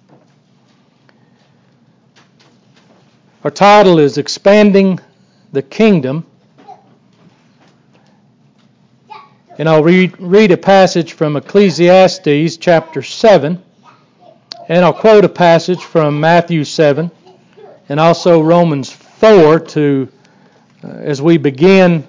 Our title is Expanding the Kingdom. And I'll read a passage from Ecclesiastes chapter 7. And I'll quote a passage from Matthew 7 and also Romans 4 as we begin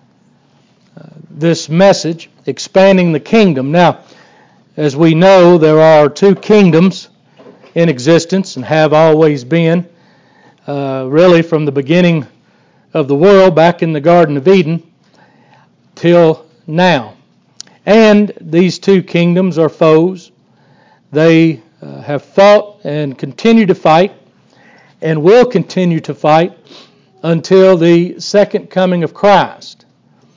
this message, Expanding the Kingdom. Now, as we know, there are two kingdoms in existence and have always been, really from the beginning of the world back in the Garden of Eden till now. And these two kingdoms are foes. They have fought and continue to fight and will continue to fight until the second coming of Christ.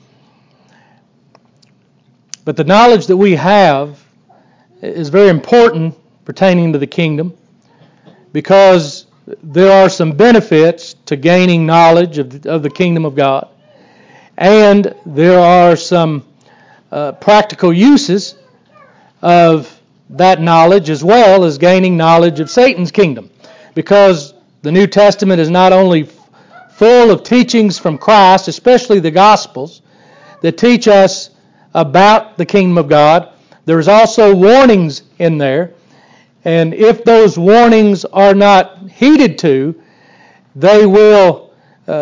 But the knowledge that we have is very important pertaining to the kingdom, because there are some benefits to gaining knowledge of the kingdom of God, and there are some practical uses of that knowledge, as well as gaining knowledge of Satan's kingdom, because the New Testament is not only full of teachings from Christ, especially the Gospels, that teach us about the kingdom of God. There's also warnings in there, and if those warnings are not heeded to, they will,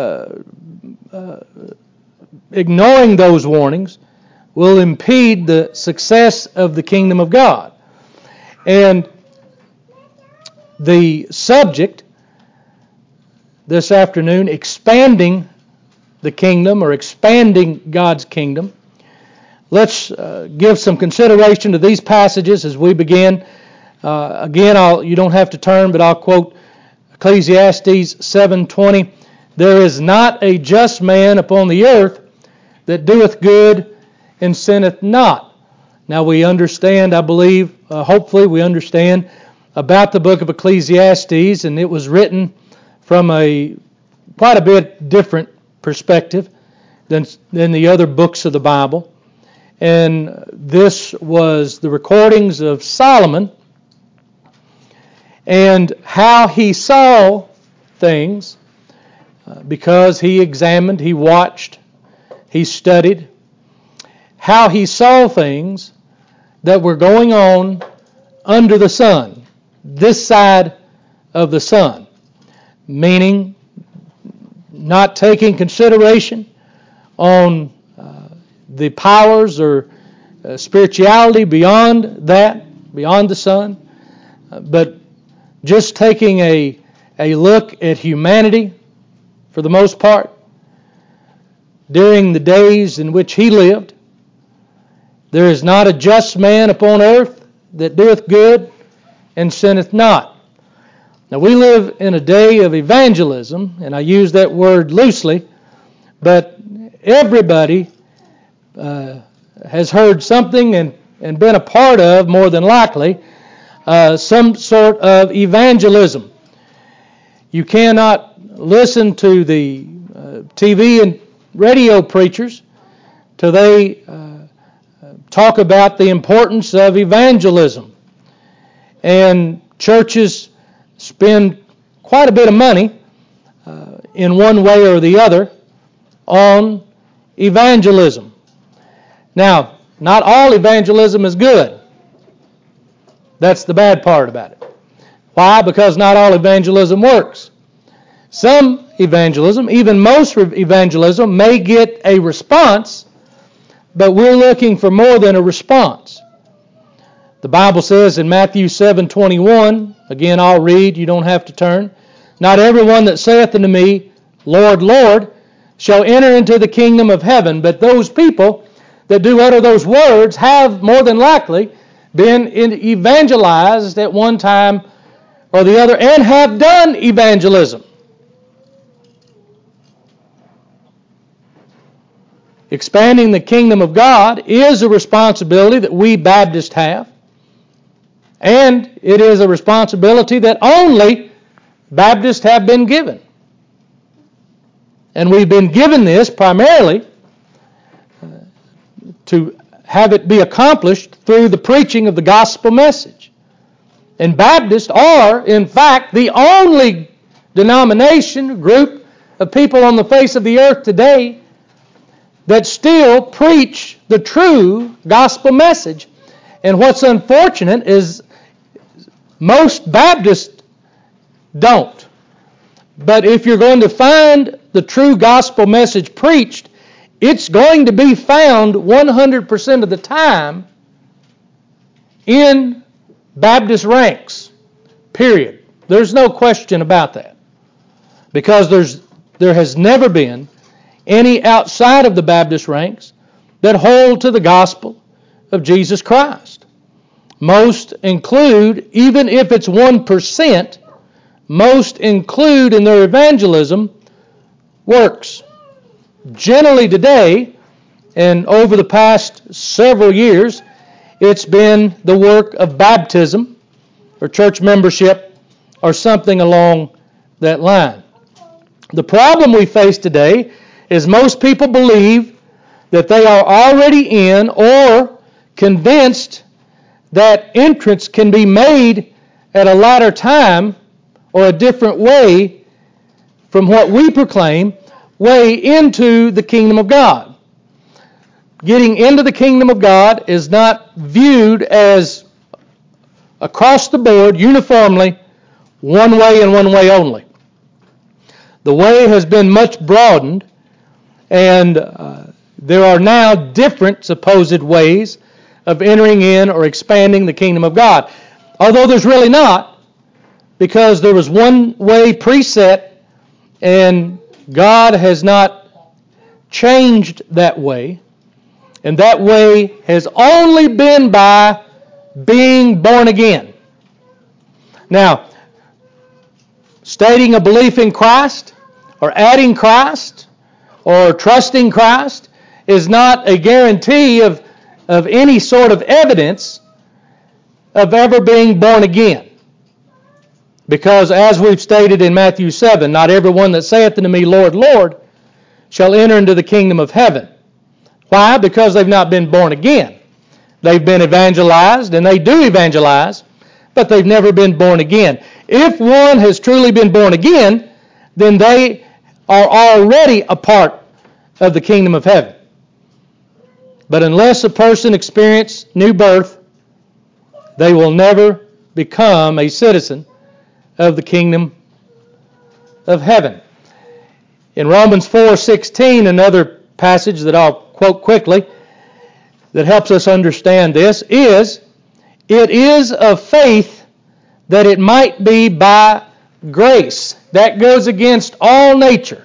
ignoring those warnings, will impede the success of the kingdom of God. And the subject this afternoon, expanding the kingdom or expanding God's kingdom. Let's give some consideration to these passages as we begin. Again, you don't have to turn, but I'll quote Ecclesiastes 7:20. There is not a just man upon the earth that doeth good and sinneth not. Now we understand, I believe, hopefully we understand about the book of Ecclesiastes, and it was written from quite a bit different perspective than the other books of the Bible. And this was the recordings of Solomon and how he saw things, because he examined, he watched, he studied, how he saw things that were going on under the sun, this side of the sun, meaning not taking consideration on the powers or spirituality beyond that, beyond the sun, but just taking a look at humanity for the most part during the days in which he lived. There is not a just man upon earth that doeth good and sinneth not. Now we live in a day of evangelism, and I use that word loosely, but everybody has heard something and been a part of, more than likely, some sort of evangelism. You cannot listen to the TV and radio preachers till they talk about the importance of evangelism. And churches spend quite a bit of money in one way or the other on evangelism. Now, not all evangelism is good. That's the bad part about it. Why? Because not all evangelism works. Some evangelism, even most evangelism, may get a response, but we're looking for more than a response. The Bible says in Matthew 7:21, again I'll read, you don't have to turn, not everyone that saith unto me, Lord, Lord, shall enter into the kingdom of heaven, but those people that do utter those words have more than likely been evangelized at one time or the other and have done evangelism. Expanding the kingdom of God is a responsibility that we Baptists have, and it is a responsibility that only Baptists have been given. And we've been given this primarily to have it be accomplished through the preaching of the gospel message. And Baptists are, in fact, the only denomination, group of people on the face of the earth today that still preach the true gospel message. And what's unfortunate is most Baptists don't. But if you're going to find the true gospel message preached, it's going to be found 100% of the time in Baptist ranks. Period. There's no question about that. Because there has never been any outside of the Baptist ranks that hold to the gospel of Jesus Christ. Most include, even if it's 1%, most include in their evangelism works. Generally today, and over the past several years, it's been the work of baptism or church membership or something along that line. The problem we face today is most people believe that they are already in or convinced that entrance can be made at a latter time or a different way from what we proclaim, way into the kingdom of God. Getting into the kingdom of God is not viewed as across the board, uniformly, one way and one way only. The way has been much broadened, and there are now different supposed ways of entering in or expanding the kingdom of God. Although there's really not, because there was one way preset, and God has not changed that way. And that way has only been by being born again. Now, stating a belief in Christ, or adding Christ, or trusting Christ, is not a guarantee of any sort of evidence of ever being born again. Because as we've stated in Matthew 7, not everyone that saith unto me, Lord, Lord, shall enter into the kingdom of heaven. Why? Because they've not been born again. They've been evangelized, and they do evangelize, but they've never been born again. If one has truly been born again, then they are already a part of the kingdom of heaven. But unless a person experiences new birth, they will never become a citizen of the kingdom of heaven. In Romans 4:16, another passage that I'll quote quickly that helps us understand this is, it is of faith that it might be by grace. That goes against all nature.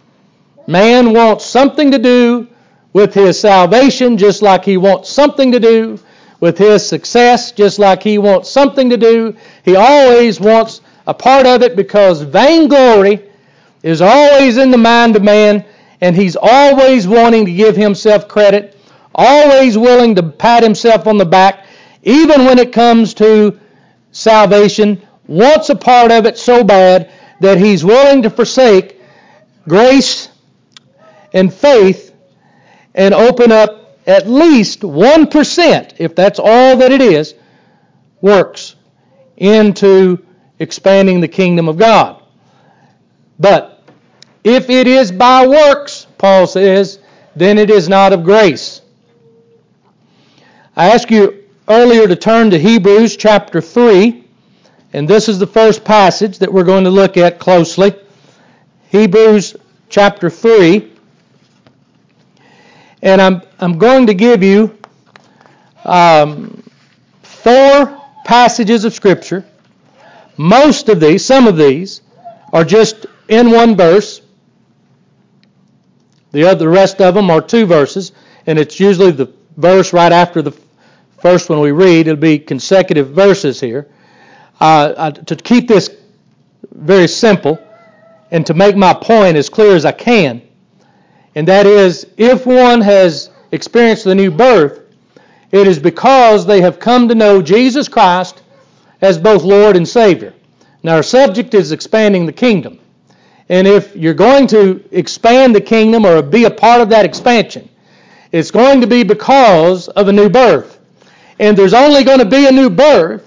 Man wants something to do with his salvation, just like he wants something to do with his success, just like he wants something to do. He always wants a part of it, because vainglory is always in the mind of man, and he's always wanting to give himself credit, always willing to pat himself on the back, even when it comes to salvation, wants a part of it so bad that he's willing to forsake grace and faith and open up at least 1%, if that's all that it is, works into expanding the kingdom of God. But if it is by works, Paul says, then it is not of grace. I asked you earlier to turn to Hebrews chapter 3, and this is the first passage that we're going to look at closely. Hebrews chapter 3. And I'm going to give you 4 passages of Scripture. Most of these, some of these, are just in one verse. The rest of them are 2 verses, and it's usually the verse right after the first one we read. It'll be consecutive verses here. To keep this very simple and to make my point as clear as I can, and that is, if one has experienced the new birth, it is because they have come to know Jesus Christ as both Lord and Savior. Now, our subject is expanding the kingdom. And if you're going to expand the kingdom or be a part of that expansion, it's going to be because of a new birth. And there's only going to be a new birth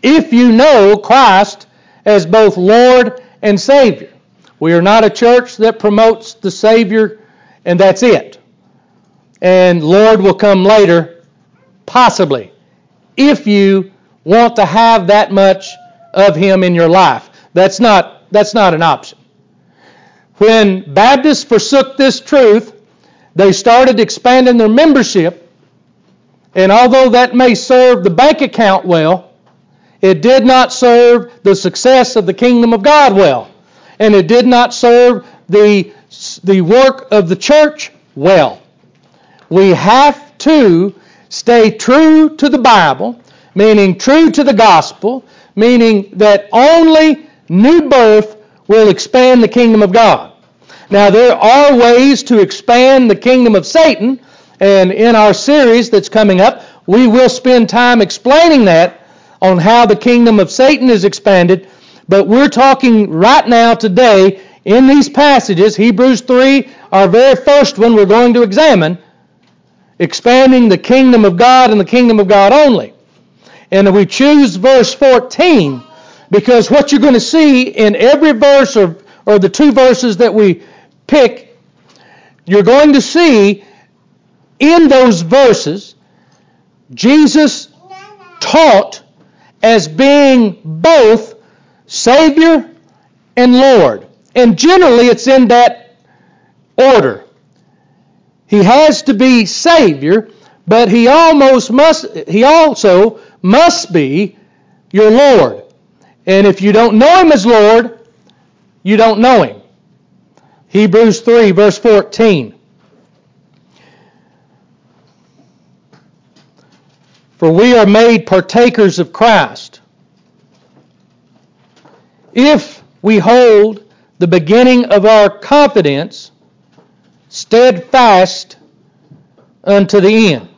if you know Christ as both Lord and Savior. We are not a church that promotes the Savior and that's it. And Lord will come later, possibly, if you want to have that much of Him in your life. That's not an option. When Baptists forsook this truth, they started expanding their membership, and although that may serve the bank account well, it did not serve the success of the kingdom of God well, and it did not serve the work of the church well. We have to stay true to the Bible, meaning true to the gospel, meaning that only new birth will expand the kingdom of God. Now, there are ways to expand the kingdom of Satan, and in our series that's coming up, we will spend time explaining that on how the kingdom of Satan is expanded. But we're talking right now, today, in these passages, Hebrews 3, our very first one we're going to examine, expanding the kingdom of God and the kingdom of God only. And we choose verse 14 because what you're going to see in every verse or the two verses that we pick, you're going to see in those verses Jesus taught as being both Savior and Lord. And generally it's in that order. He has to be Savior, but he also must be your Lord. And if you don't know Him as Lord, you don't know Him. Hebrews 3, verse 14. For we are made partakers of Christ, if we hold the beginning of our confidence steadfast unto the end.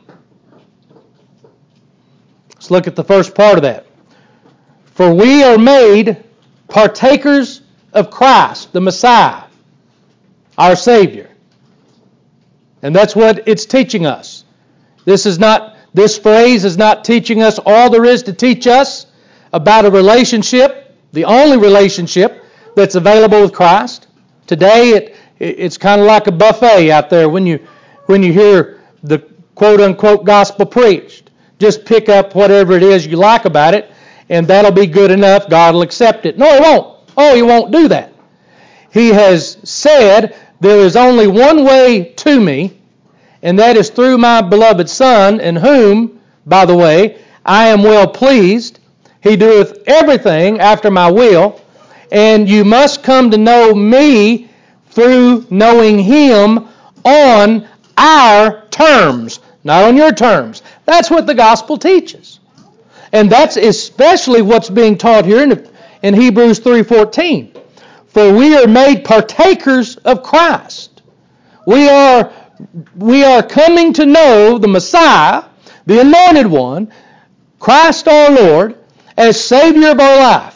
Let's look at the first part of that. For we are made partakers of Christ, the Messiah, our Savior. And that's what it's teaching us. This phrase is not teaching us all there is to teach us about a relationship, the only relationship that's available with Christ. Today it's kind of like a buffet out there when you hear the quote-unquote gospel preached. Just pick up whatever it is you like about it, and that'll be good enough. God will accept it. No, He won't. Oh, He won't do that. He has said, there is only one way to me, and that is through my beloved Son, in whom, by the way, I am well pleased. He doeth everything after my will, and you must come to know me through knowing Him on our terms, not on your terms. That's what the gospel teaches. And that's especially what's being taught here in Hebrews 3:14. For we are made partakers of Christ. We are coming to know the Messiah, the Anointed One, Christ our Lord, as Savior of our life.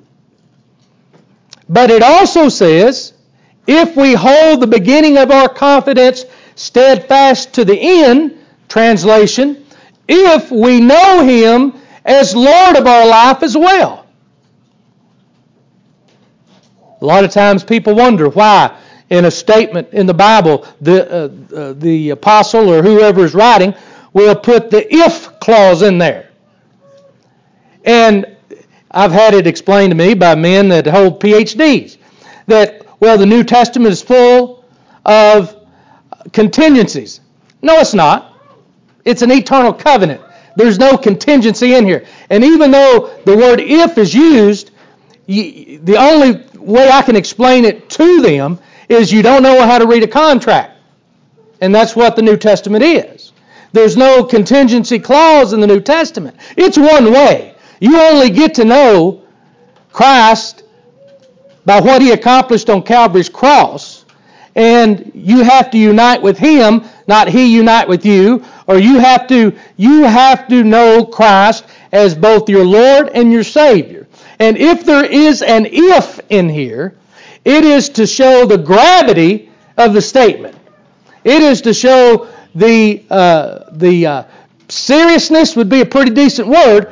But it also says, if we hold the beginning of our confidence steadfast to the end, translation, if we know Him as Lord of our life as well. A lot of times people wonder why in a statement in the Bible the apostle or whoever is writing will put the if clause in there. And I've had it explained to me by men that hold PhDs that, well, the New Testament is full of contingencies. No, it's not. It's an eternal covenant. There's no contingency in here. And even though the word if is used, the only way I can explain it to them is you don't know how to read a contract. And that's what the New Testament is. There's no contingency clause in the New Testament. It's one way. You only get to know Christ by what He accomplished on Calvary's cross. And you have to unite with Him, not He unite with you. Or you have to know Christ as both your Lord and your Savior. And if there is an if in here, it is to show the gravity of the statement. It is to show the seriousness would be a pretty decent word,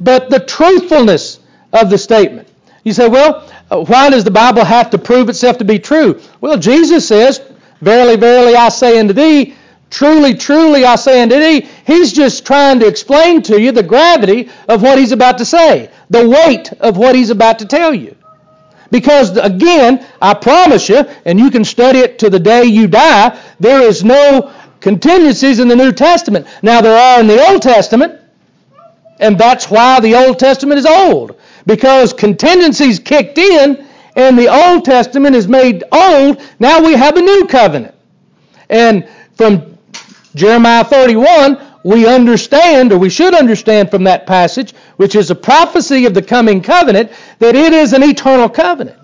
but the truthfulness of the statement. You say, well, why does the Bible have to prove itself to be true? Well, Jesus says, verily, verily, I say unto thee, truly, truly, I say unto thee. He's just trying to explain to you the gravity of what he's about to say, the weight of what he's about to tell you. Because, again, I promise you, and you can study it to the day you die, there is no contingencies in the New Testament. Now, there are in the Old Testament, and that's why the Old Testament is old. Because contingencies kicked in, and the Old Testament is made old, now we have a new covenant. And from Jeremiah 31, we understand, or we should understand from that passage, which is a prophecy of the coming covenant, that it is an eternal covenant.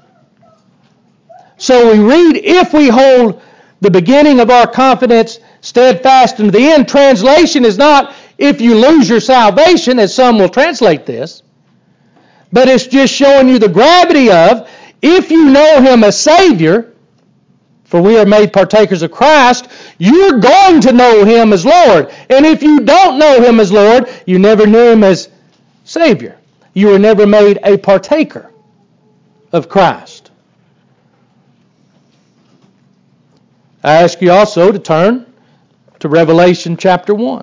So we read, if we hold the beginning of our confidence steadfast unto the end. Translation is not, if you lose your salvation, as some will translate this, but it's just showing you the gravity of, if you know Him as Savior, for we are made partakers of Christ, you're going to know Him as Lord. And if you don't know Him as Lord, you never knew Him as Savior. You were never made a partaker of Christ. I ask you also to turn to Revelation chapter 1.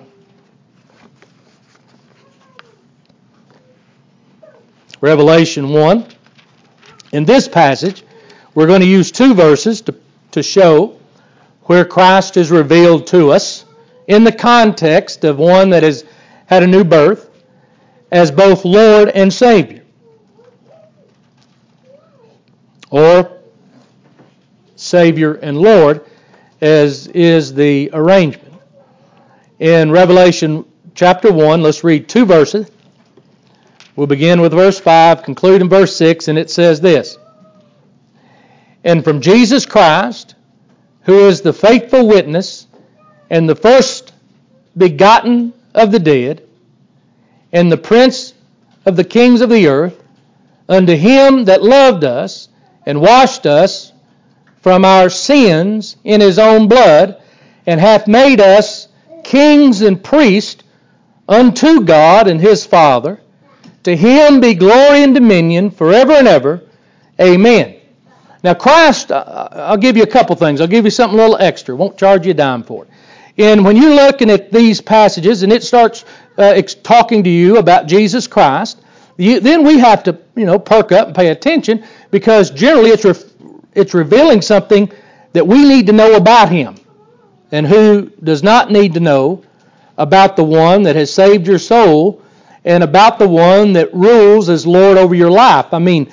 Revelation 1. In this passage, we're going to use two verses to show where Christ is revealed to us in the context of one that has had a new birth as both Lord and Savior. Or Savior and Lord, as is the arrangement. In Revelation chapter 1, let's read two verses. We'll begin with verse 5, conclude in verse 6, and it says this. And from Jesus Christ, who is the faithful witness and the first begotten of the dead, and the prince of the kings of the earth, unto Him that loved us and washed us from our sins in His own blood, and hath made us kings and priests unto God and His Father. To Him be glory and dominion forever and ever. Amen. Now Christ, I'll give you a couple things. I'll give you something a little extra. Won't charge you a dime for it. And when you're looking at these passages and it starts talking to you about Jesus Christ, then we have to, perk up and pay attention, because generally it's revealing something that we need to know about Him. And who does not need to know about the one that has saved your soul and about the one that rules as Lord over your life? I mean,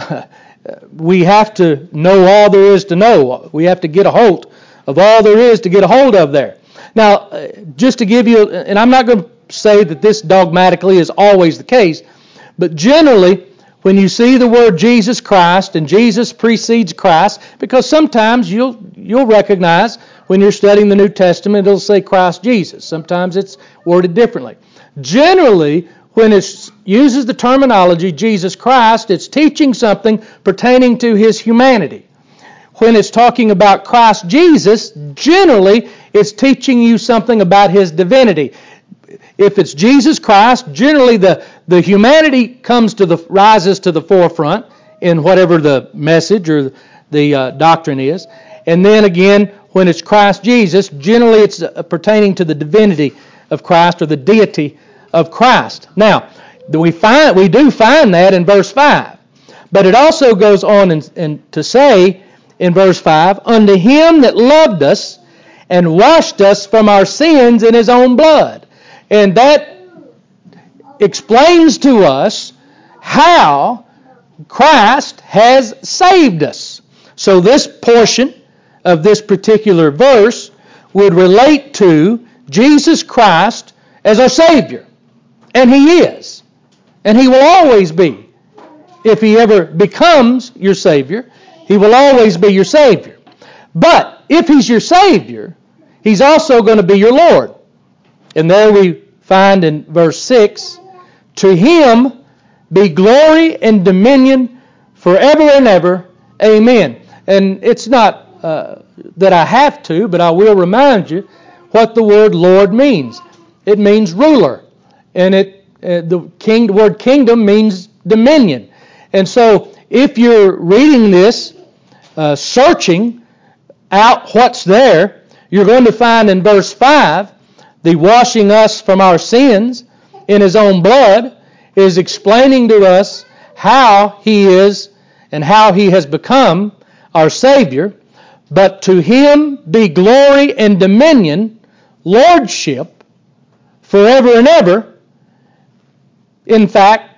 we have to know all there is to know. We have to get a hold of all there is to get a hold of there. Now, just to give you, and I'm not going to say that this dogmatically is always the case, but generally, when you see the word Jesus Christ, and Jesus precedes Christ, because sometimes you'll recognize when you're studying the New Testament, it'll say Christ Jesus. Sometimes it's worded differently. Generally, when it uses the terminology Jesus Christ, it's teaching something pertaining to His humanity. When it's talking about Christ Jesus, generally it's teaching you something about His divinity. If it's Jesus Christ, generally the humanity rises to the forefront in whatever the message or the doctrine is. And then again, when it's Christ Jesus, generally it's pertaining to the divinity of Christ or the deity of Christ. Now, we do find that in verse 5. But it also goes on and to say in verse 5, unto Him that loved us and washed us from our sins in His own blood. And that explains to us how Christ has saved us. So this portion of this particular verse would relate to Jesus Christ as our Savior. And He is. And He will always be. If He ever becomes your Savior, He will always be your Savior. But if He's your Savior, He's also going to be your Lord. And there we find in verse 6, to Him be glory and dominion forever and ever. Amen. And it's not that I have to, but I will remind you what the word Lord means. It means ruler. And it The word kingdom means dominion. And so if you're reading this, searching out what's there, you're going to find in verse 5, the washing us from our sins in His own blood is explaining to us how He is and how He has become our Savior. But to Him be glory and dominion, lordship, forever and ever. In fact,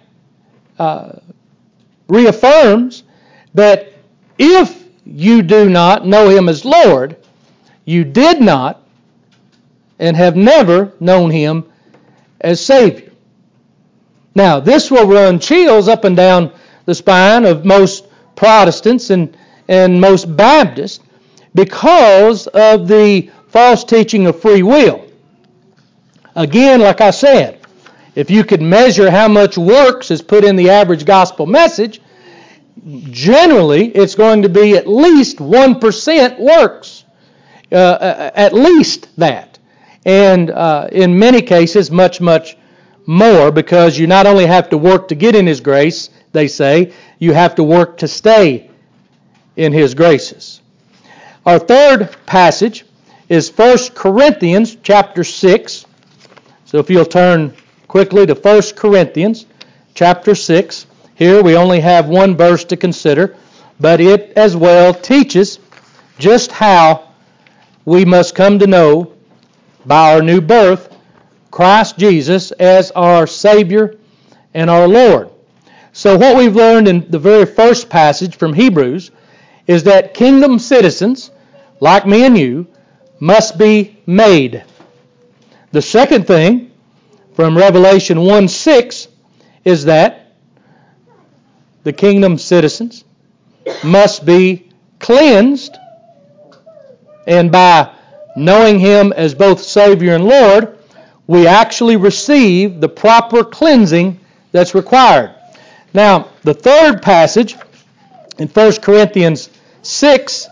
reaffirms that if you do not know Him as Lord, you did not and have never known Him as Savior. Now, this will run chills up and down the spine of most Protestants and most Baptists because of the false teaching of free will. Again, like I said, if you could measure how much works is put in the average gospel message, generally it's going to be at least 1% works. At least that. And in many cases, much, much more, because you not only have to work to get in His grace, they say, you have to work to stay in His graces. Our third passage is 1 Corinthians chapter 6. So if you'll turn quickly to 1 Corinthians chapter 6. Here we only have one verse to consider, but it as well teaches just how we must come to know by our new birth Christ Jesus as our Savior and our Lord. So what we've learned in the very first passage from Hebrews is that kingdom citizens, like me and you, must be made. The second thing from Revelation 1:6 is that the kingdom citizens must be cleansed, and by knowing Him as both Savior and Lord, we actually receive the proper cleansing that's required. Now, the third passage in 1 Corinthians 6,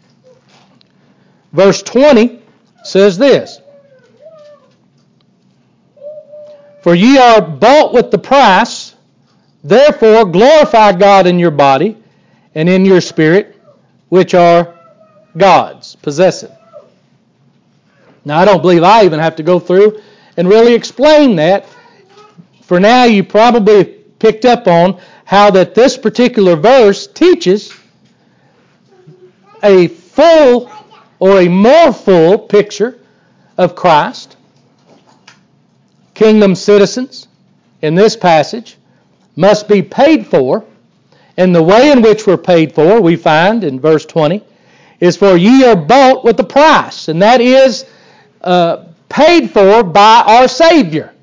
verse 20, says this: For ye are bought with the price, therefore glorify God in your body and in your spirit, which are God's. Possess it. Now, I don't believe I even have to go through and really explain that. For now, you probably picked up on how that this particular verse teaches a full or a more full picture of Christ. Kingdom citizens in this passage must be paid for, and the way in which we're paid for, we find in verse 20, is for ye are bought with a price, and that is paid for by our Savior.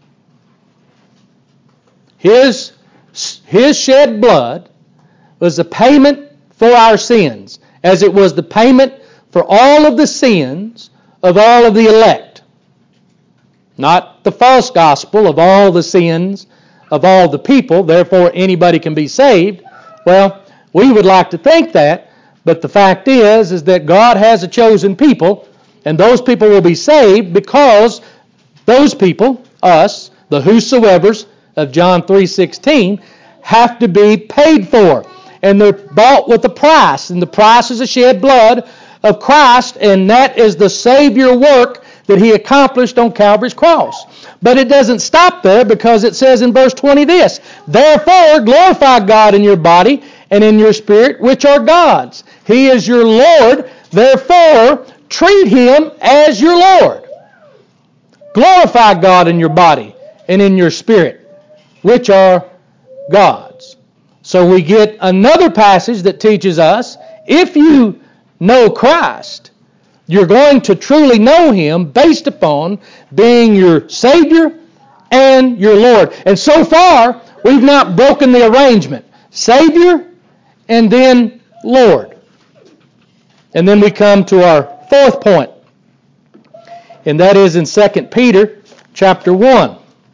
His shed blood was the payment for our sins, as it was the payment for all of the sins of all of the elect. Not the false gospel of all the sins of all the people, therefore anybody can be saved. Well, we would like to think that, but the fact is that God has a chosen people, and those people will be saved because those people, us, the whosoevers of John 3:16, have to be paid for. And they're bought with a price, and the price is the shed blood of Christ, and that is the Savior work that He accomplished on Calvary's cross. But it doesn't stop there, because it says in verse 20 this: Therefore glorify God in your body and in your spirit, which are God's. He is your Lord, therefore treat Him as your Lord. Glorify God in your body and in your spirit, which are God's. So we get another passage that teaches us, if you know Christ, you're going to truly know Him based upon being your Savior and your Lord. And so far, we've not broken the arrangement. Savior and then Lord. And then we come to our fourth point, and that is in 2 Peter chapter 1.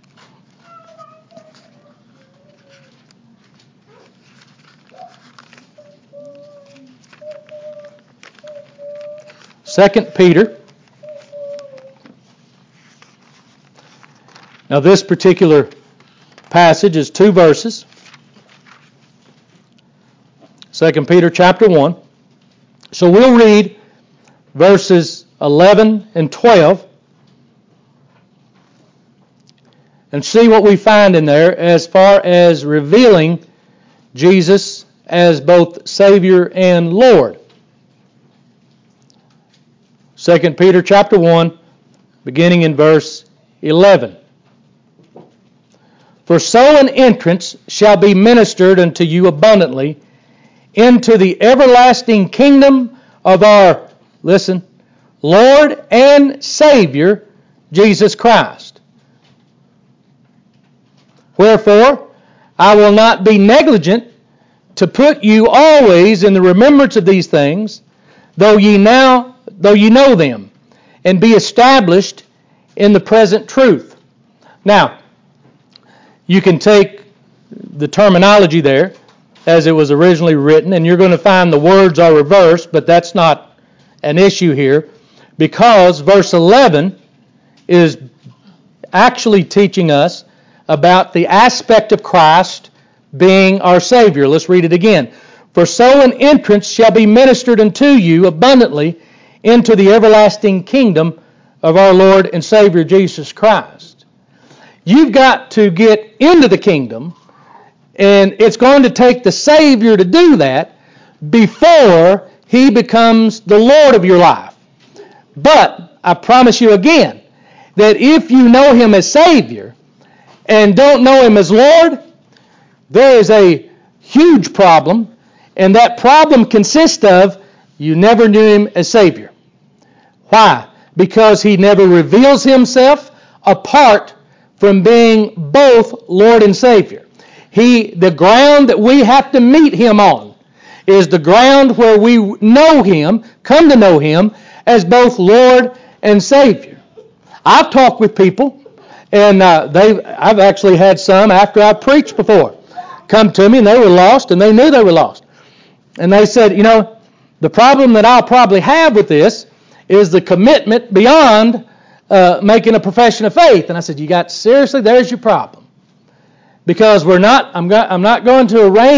Second Peter. Now this particular passage is 2 verses. 2 Peter chapter 1. So we'll read verses 11 and 12 and see what we find in there as far as revealing Jesus as both Savior and Lord. 2 Peter chapter 1, beginning in verse 11. For so an entrance shall be ministered unto you abundantly into the everlasting kingdom of our, listen, Lord and Savior, Jesus Christ. Wherefore, I will not be negligent to put you always in the remembrance of these things, though ye know them, and be established in the present truth. Now, you can take the terminology there as it was originally written, and you're going to find the words are reversed, but that's not an issue here, because verse 11 is actually teaching us about the aspect of Christ being our Savior. Let's read it again. For so an entrance shall be ministered unto you abundantly into the everlasting kingdom of our Lord and Savior Jesus Christ. You've got to get into the kingdom, and it's going to take the Savior to do that before He becomes the Lord of your life. But I promise you again that if you know Him as Savior and don't know Him as Lord, there is a huge problem, and that problem consists of you never knew Him as Savior. Why? Because He never reveals Himself apart from being both Lord and Savior. The ground that we have to meet Him on is the ground where we know Him, come to know Him as both Lord and Savior. I've talked with people, and I've actually had some after I preached before come to me, and they were lost, and they knew they were lost. And they said, the problem that I'll probably have with this is the commitment beyond making a profession of faith. And I said, seriously, there's your problem. Because I'm not going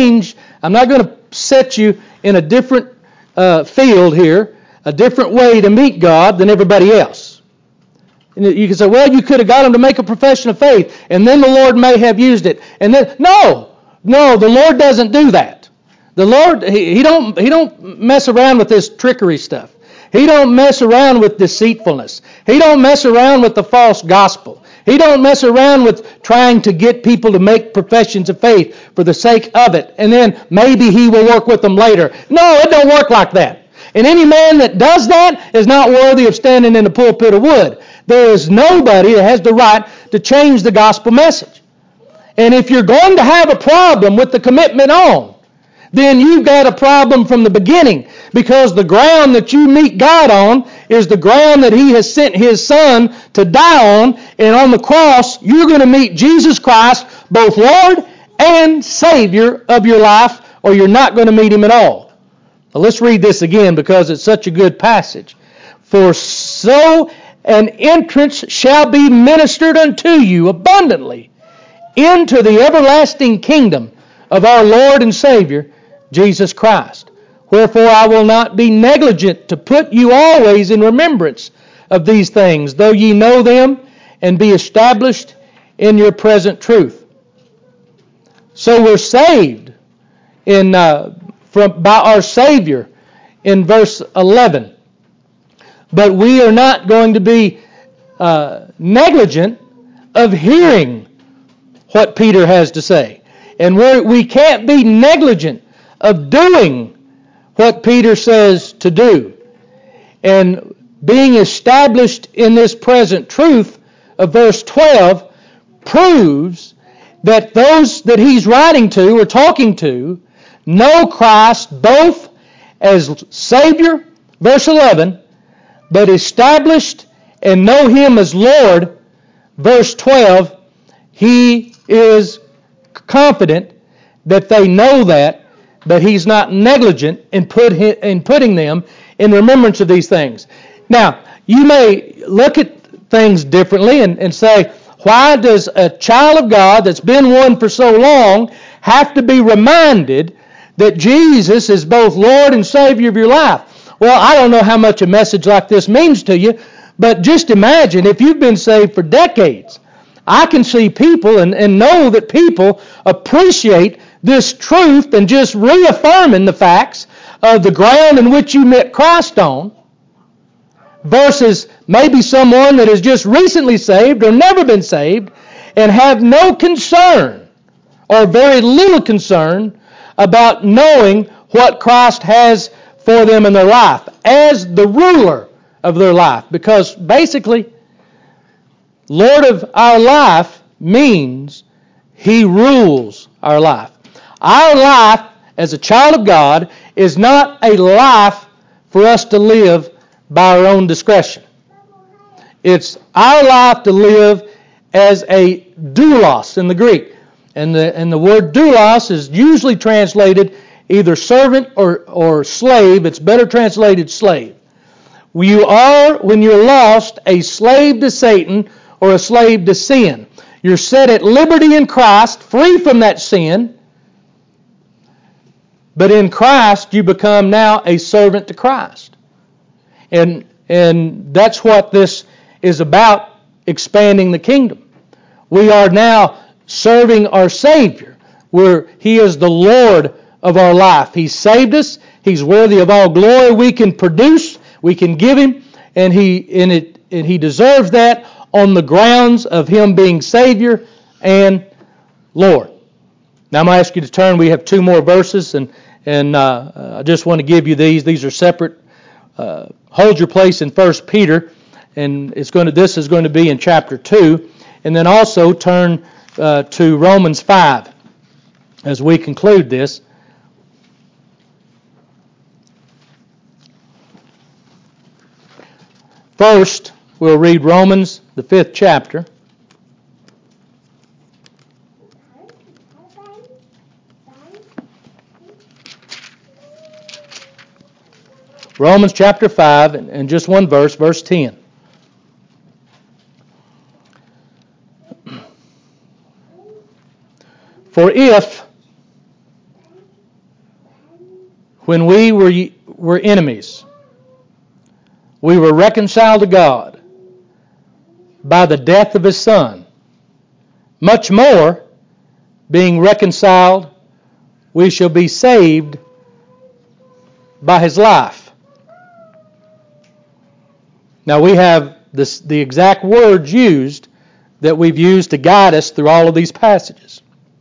to set you in a different field here, a different way to meet God than everybody else. And you can say, well, you could have got them to make a profession of faith, and then the Lord may have used it. And then, no, the Lord doesn't do that. The Lord, He don't mess around with this trickery stuff. He don't mess around with deceitfulness. He don't mess around with the false gospel. He don't mess around with trying to get people to make professions of faith for the sake of it, and then maybe He will work with them later. No, it don't work like that. And any man that does that is not worthy of standing in the pulpit of wood. There is nobody that has the right to change the gospel message. And if you're going to have a problem with the commitment on, then you've got a problem from the beginning, because the ground that you meet God on is the ground that He has sent His Son to die on, and on the cross you're going to meet Jesus Christ, both Lord and Savior of your life, or you're not going to meet Him at all. Now let's read this again because it's such a good passage. For so an entrance shall be ministered unto you abundantly into the everlasting kingdom of our Lord and Savior, Jesus Christ. Wherefore I will not be negligent to put you always in remembrance of these things, though ye know them, and be established in your present truth. So we're saved by our Savior in verse 11. But we are not going to be negligent of hearing what Peter has to say. And we can't be negligent of doing what Peter says to do. And being established in this present truth of verse 12 proves that those that he's writing to or talking to know Christ both as Savior, verse 11, but established and know Him as Lord, verse 12. He is confident that they know that, but he's not negligent in putting them in remembrance of these things. Now, you may look at things differently and say, Why does a child of God that's been one for so long have to be reminded that Jesus is both Lord and Savior of your life? Well, I don't know how much a message like this means to you, but just imagine if you've been saved for decades. I can see people and know that people appreciate this truth and just reaffirming the facts of the ground in which you met Christ on, versus maybe someone that is just recently saved or never been saved and have no concern or very little concern about knowing what Christ has for them in their life as the ruler of their life. Because basically, Lord of our life means He rules our life. Our life as a child of God is not a life for us to live by our own discretion. It's our life to live as a doulos in the Greek. And the word doulos is usually translated either servant or slave. It's better translated slave. You are, when you're lost, a slave to Satan or a slave to sin. You're set at liberty in Christ, free from that sin. But in Christ, you become now a servant to Christ. And that's what this is about, expanding the kingdom. We are now serving our Savior, where He is the Lord of our life. He saved us. He's worthy of all glory we can produce, we can give Him, and He deserves that on the grounds of Him being Savior and Lord. Now I'm going to ask you to turn. We have two more verses, and I just want to give you these. These are separate. Hold your place in 1 Peter, and this is going to be in chapter 2. And then also turn to Romans 5 as we conclude this. First, we'll read Romans, the 5th chapter. Romans chapter 5, and just one verse, verse 10. For if, when we were enemies, we were reconciled to God by the death of His Son, much more, being reconciled, we shall be saved by His life. Now we have the exact words used that we've used to guide us through all of these passages.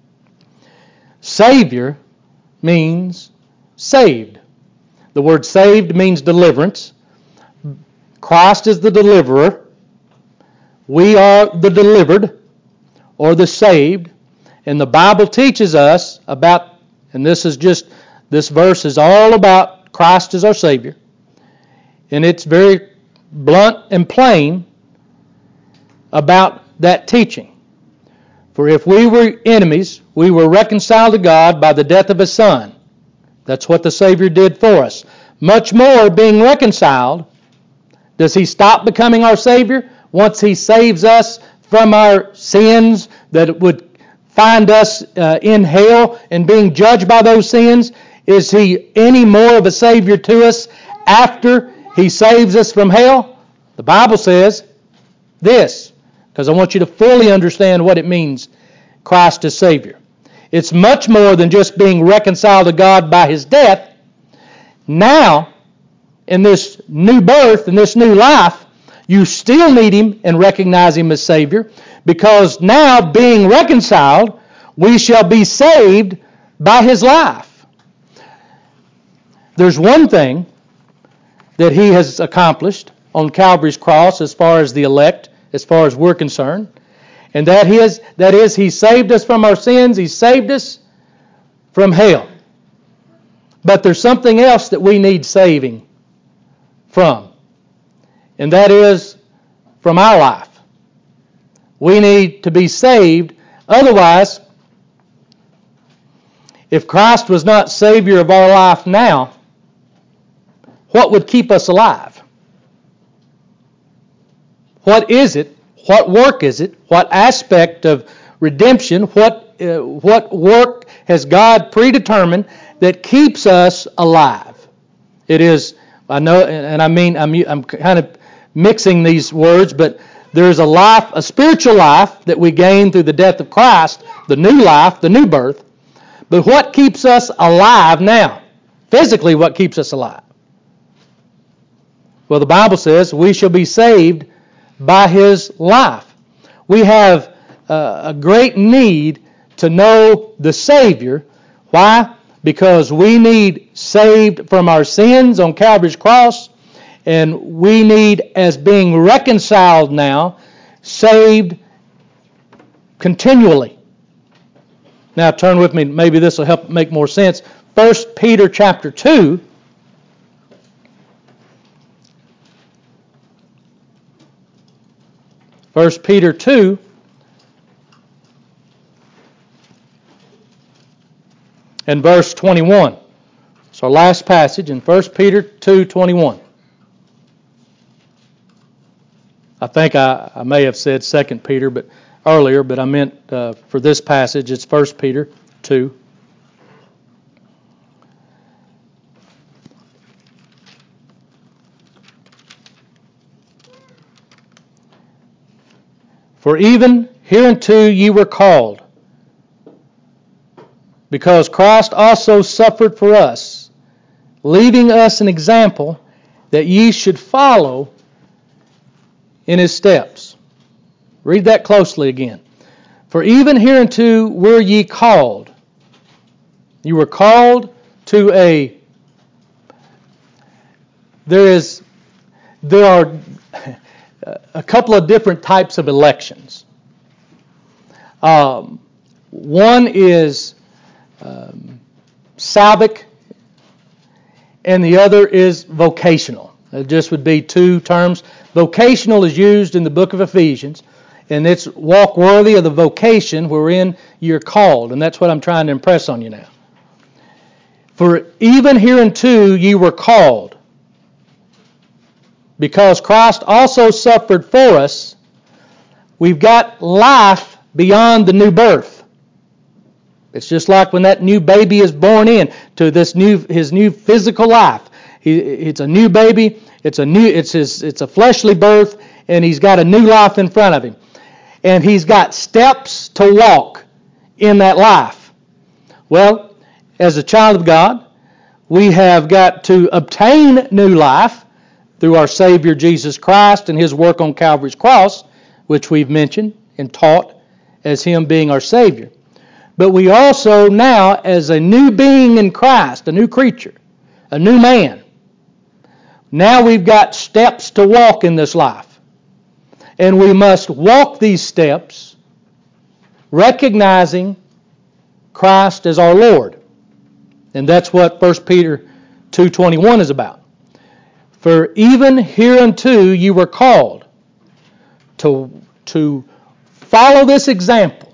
Savior means saved. The word saved means deliverance. Christ is the deliverer. We are the delivered or the saved. And the Bible teaches us about, and this verse is all about Christ as our Savior. And it's very blunt and plain about that teaching. For if we were enemies, we were reconciled to God by the death of His Son. That's what the Savior did for us. Much more, being reconciled, does He stop becoming our Savior once He saves us from our sins that would find us in hell and being judged by those sins? Is He any more of a Savior to us after He saves us from hell? The Bible says this, because I want you to fully understand what it means, Christ as Savior. It's much more than just being reconciled to God by His death. Now, in this new birth, in this new life, you still need Him and recognize Him as Savior, because now, being reconciled, we shall be saved by His life. There's one thing that He has accomplished on Calvary's cross as far as the elect, as far as we're concerned. And that is, He saved us from our sins. He saved us from hell. But there's something else that we need saving from. And that is from our life. We need to be saved. Otherwise, if Christ was not Savior of our life now, what would keep us alive? What is it? What work is it? What aspect of redemption? What work has God predetermined that keeps us alive? It is, I know, and I mean, I'm kind of mixing these words, but there's a life, a spiritual life that we gain through the death of Christ, the new life, the new birth. But what keeps us alive now? Physically, what keeps us alive? Well, the Bible says we shall be saved by His life. We have a great need to know the Savior. Why? Because we need saved from our sins on Calvary's cross, and we need, as being reconciled now, saved continually. Now turn with me, maybe this will help make more sense. 1 Peter chapter 2. First Peter 2, and verse 21. It's our last passage in 1 Peter 2:21. I think I may have said 2 Peter earlier, but I meant for this passage it's 1 Peter 2. For even hereunto ye were called, because Christ also suffered for us, leaving us an example that ye should follow in His steps. Read that closely again. For even hereunto were ye called. You were called to there are a couple of different types of elections. One is salvic, and the other is vocational. It just would be two terms. Vocational is used in the book of Ephesians, and it's walk worthy of the vocation wherein you're called, and that's what I'm trying to impress on you now. For even hereunto ye were called, because Christ also suffered for us. We've got life beyond the new birth. It's just like when that new baby is born in to his new physical life. It's a new baby. It's a fleshly birth, and he's got a new life in front of him, and he's got steps to walk in that life. Well, as a child of God, we have got to obtain new life through our Savior Jesus Christ and His work on Calvary's cross, which we've mentioned and taught as Him being our Savior. But we also now, as a new being in Christ, a new creature, a new man, now we've got steps to walk in this life. And we must walk these steps recognizing Christ as our Lord. And that's what 1 Peter 2:21 is about. For even hereunto you were called to follow this example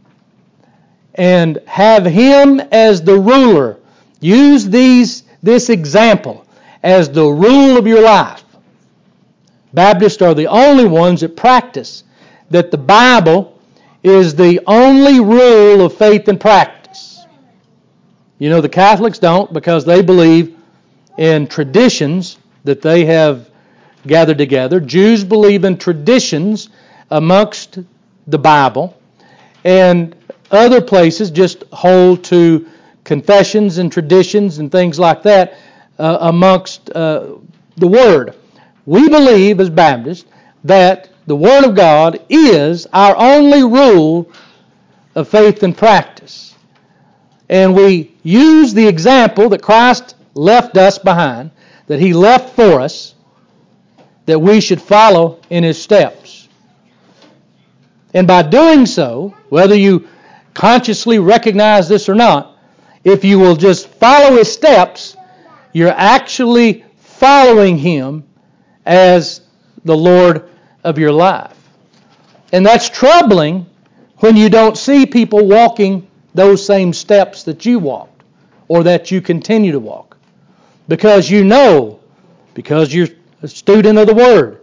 and have Him as the ruler. Use this example as the rule of your life. Baptists are the only ones that practice that the Bible is the only rule of faith and practice. You know, the Catholics don't, because they believe in traditions that they have gathered together. Jews believe in traditions amongst the Bible, and other places just hold to confessions and traditions and things like that amongst the Word. We believe as Baptists that the Word of God is our only rule of faith and practice. And we use the example that Christ left us behind, that He left for us, that we should follow in His steps. And by doing so, whether you consciously recognize this or not, if you will just follow His steps, you're actually following Him as the Lord of your life. And that's troubling when you don't see people walking those same steps that you walked or that you continue to walk. Because you know, because you're a student of the Word,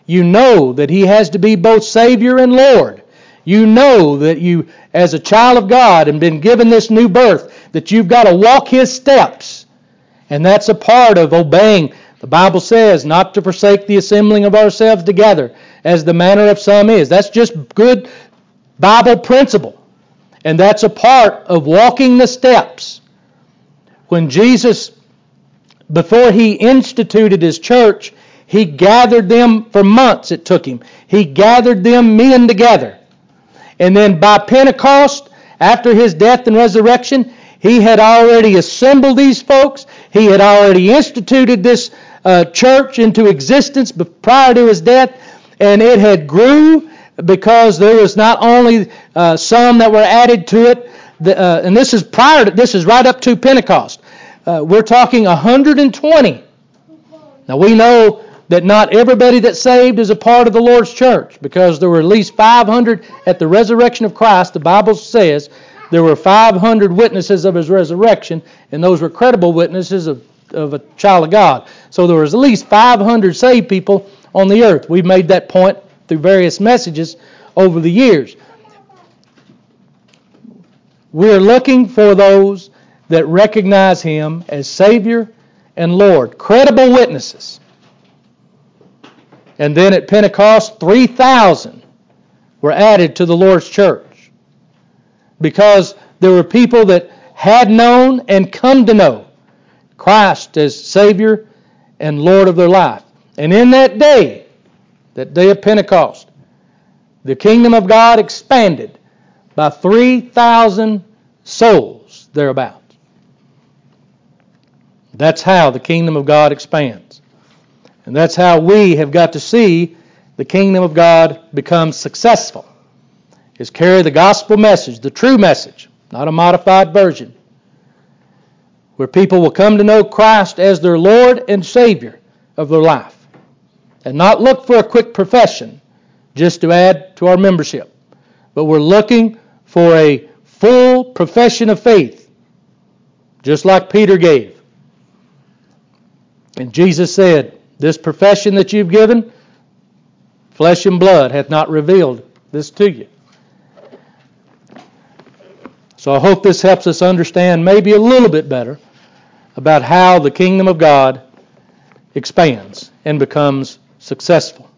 You know that He has to be both Savior and Lord. You know that you, as a child of God and been given this new birth, that you've got to walk His steps. And that's a part of obeying. The Bible says not to forsake the assembling of ourselves together, as the manner of some is. That's just good Bible principle. And that's a part of walking the steps. When Jesus, before He instituted His church, He gathered them for months, it took Him. He gathered them men together. And then by Pentecost, after His death and resurrection, He had already assembled these folks. He had already instituted this church into existence prior to His death. And it had grew because there was not only some that were added to it, and this is right up to Pentecost. We're talking 120. Now we know that not everybody that's saved is a part of the Lord's church, because there were at least 500 at the resurrection of Christ. The Bible says there were 500 witnesses of His resurrection, and those were credible witnesses of a child of God. So there was at least 500 saved people on the earth. We've made that point through various messages over the years. We're looking for those that recognize Him as Savior and Lord, credible witnesses. And then at Pentecost, 3,000 were added to the Lord's church, because there were people that had known and come to know Christ as Savior and Lord of their life. And in that day of Pentecost, the kingdom of God expanded by 3,000 souls thereabout. That's how the kingdom of God expands. And that's how we have got to see the kingdom of God become successful, is carry the gospel message, the true message, not a modified version, where people will come to know Christ as their Lord and Savior of their life, and not look for a quick profession just to add to our membership, but we're looking for a full profession of faith, just like Peter gave. And Jesus said, "This profession that you've given, flesh and blood hath not revealed this to you." So I hope this helps us understand maybe a little bit better about how the kingdom of God expands and becomes successful.